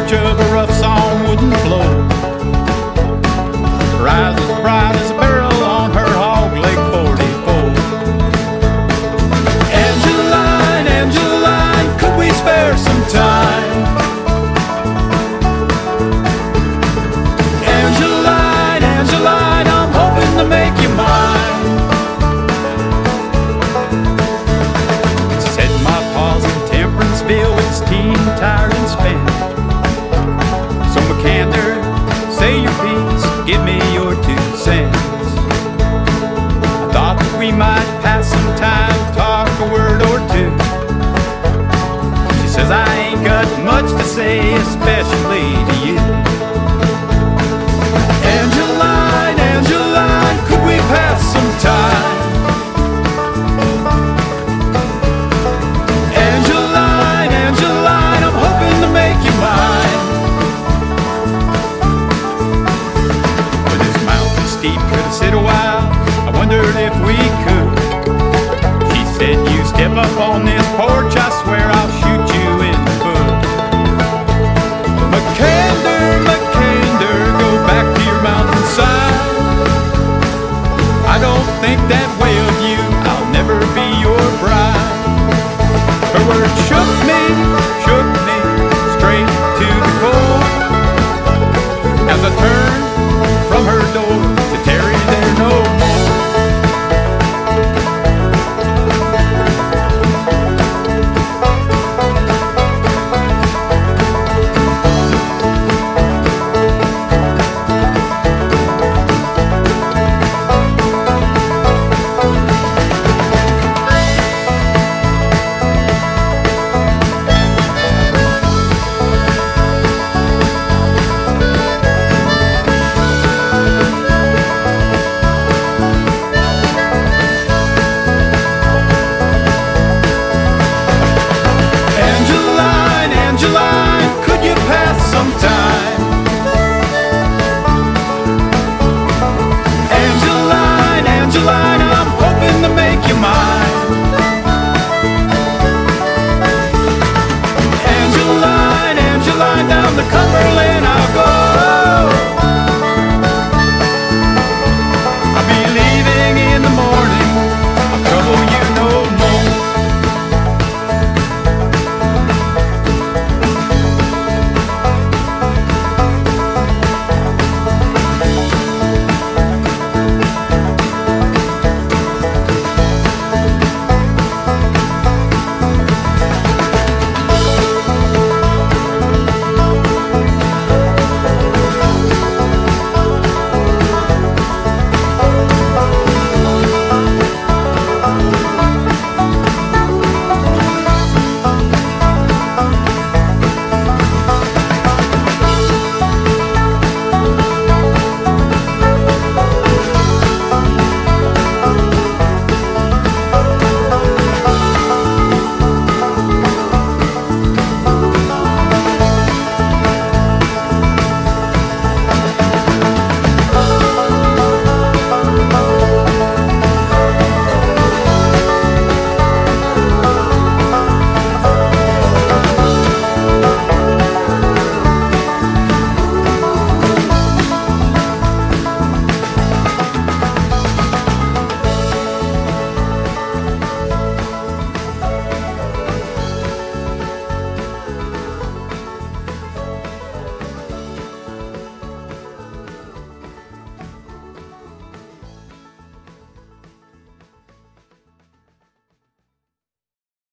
bridge of a rough sawn wooden floor. Her eyes as bright as a barrel on her hog leg 44. Angeline, Angeline, could we spare some time? Angeline, Angeline, I'm hoping to make you mine. Said my pa's in Temperanceville, it's teen, tired and spent. So McAnder, say your piece, give me your 2 cents. I thought that we might pass some time, talk a word or two. She says I ain't got much to say, especially to you. Angeline, Angeline, could we pass some